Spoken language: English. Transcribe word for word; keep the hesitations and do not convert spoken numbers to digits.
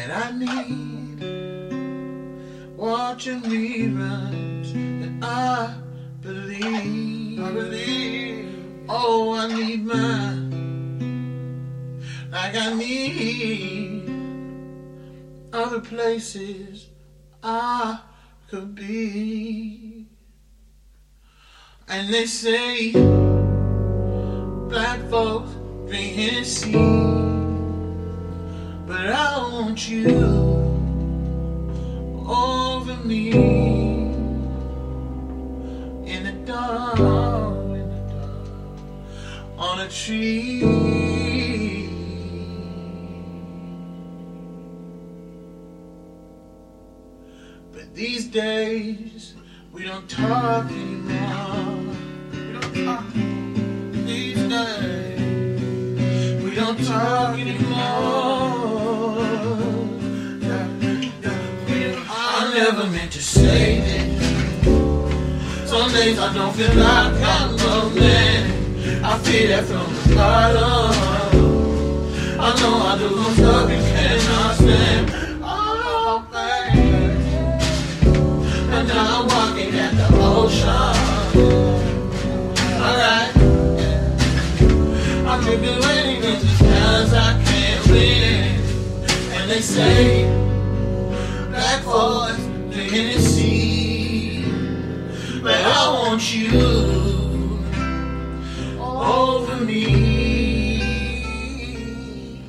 that I need. Watching reruns that I believe. I believe. Oh, I need mine. Like I need other places I could be. And they say black folks drink Hennessy, but I want you over me in the dark, in the dark, on a tree. But these days we don't talk anymore. We don't talk these days. We don't talk anymore. Yeah, yeah. I never meant to say this. Some days I don't feel like I'm lonely. I feel that from the bottom. I know I do some stuff you cannot stand. Oh, baby. And now I'm walking at the ocean. Alright, yeah. I'm regulating in just cause I can't win. And they say black folks